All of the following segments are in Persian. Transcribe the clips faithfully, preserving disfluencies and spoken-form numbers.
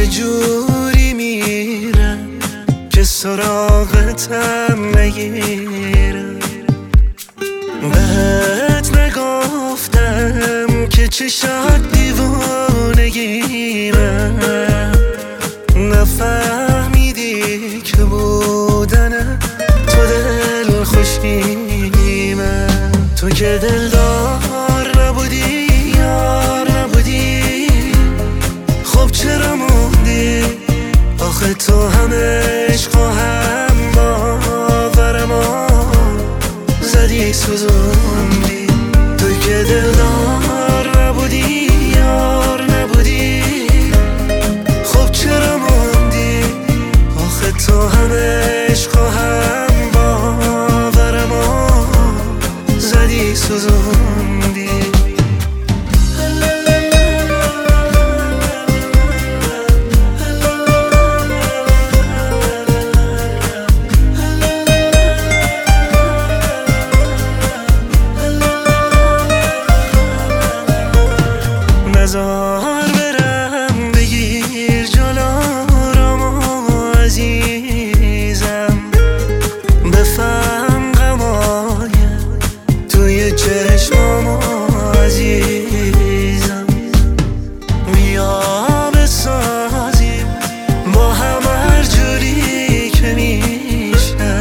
یه جوری میرم که سراغتم نگیرم. بهت نگفتم که چشات دیوانگیمه، نفهمیدی که بودن تو دل خوشیمه. تو که دلدار نبودی یار نبودی، خب چرا موندی؟ آخه تو هم عشق و هم باورمو زدی سوزوندی. تو که دلدار نبودی یار نبودی، خب چرا موندی؟ آخه تو هم عشق و هم باورمو زدی سوزوندی. نزار برم بگیر جلارمو عزیزم، بفهم غمای توی چشمامو عزیزم. بیا بسازیم با هم هر جوری که میشه،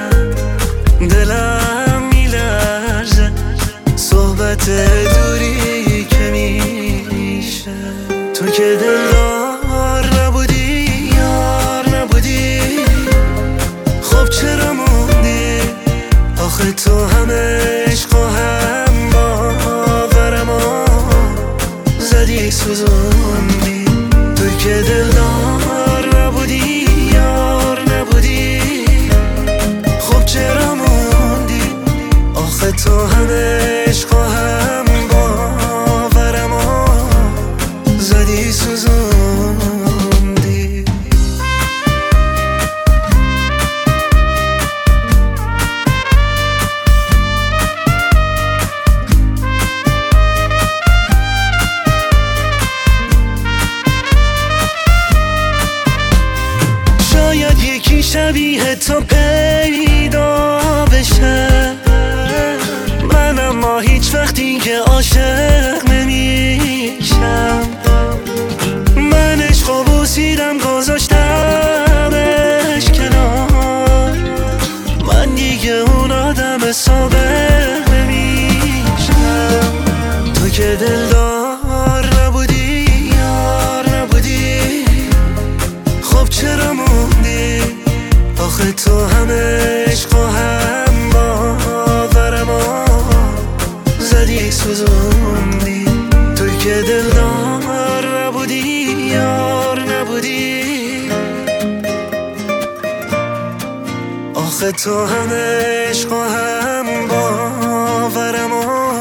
دلم میلرزه صحبت دوری که میشه. تو که دلدار نبودی یار نبودی، خب چرا موندی؟ آخه تو هم عشق و هم باورمو زدی سوزوندی. تو که دلدار نبودی یار نبودی، خب چرا موندی؟ آخه تو هم عشق و هم باورمو زدی سوزوندی. شاید یکی شبیه تو پیدا بشه، من اما هیچ وقتی که عاشق نمیشم. من عشقو بوسیدم گذاشتمش کنار، من دیگه اون آدم سابق نمیشم. تو که دلدار نبودی یار نبودی، خب چرا موندی؟ آخه تو هم عشق و هم باورمو زدی سوزوندی. تو که دلدار نبودی یار نبودی، آخه تو هم عشق و هم باورمو